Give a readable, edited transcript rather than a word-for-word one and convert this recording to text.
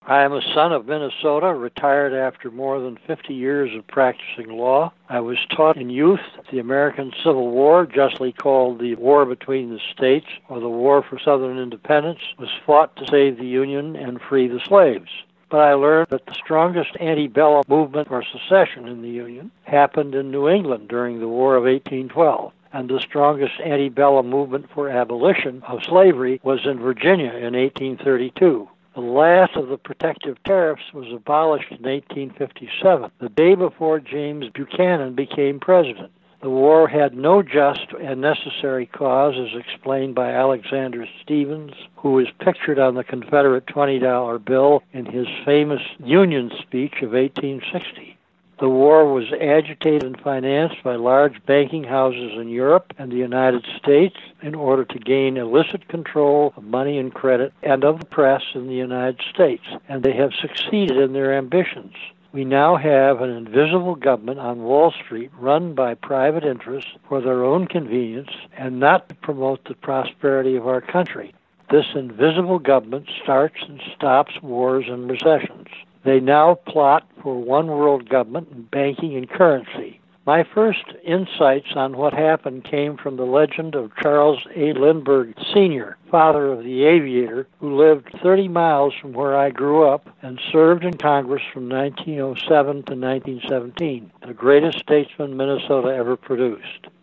I am a son of Minnesota, retired after more than 50 years of practicing law. I was taught in youth the American Civil War, justly called the War Between the States, or the War for Southern Independence, was fought to save the Union and free the slaves. But I learned that the strongest antebellum movement for secession in the Union happened in New England during the War of 1812. And the strongest antebellum movement for abolition of slavery was in Virginia in 1832. The last of the protective tariffs was abolished in 1857, the day before James Buchanan became president. The war had no just and necessary cause, as explained by Alexander Stephens, who is pictured on the Confederate $20 bill in his famous Union speech of 1860. The war was agitated and financed by large banking houses in Europe and the United States in order to gain illicit control of money and credit and of the press in the United States, and they have succeeded in their ambitions. We now have an invisible government on Wall Street run by private interests for their own convenience and not to promote the prosperity of our country. This invisible government starts and stops wars and recessions. They now plot for one world government in banking and currency. My first insights on what happened came from the legend of Charles A. Lindbergh Sr., father of the aviator, who lived 30 miles from where I grew up and served in Congress from 1907 to 1917, the greatest statesman Minnesota ever produced.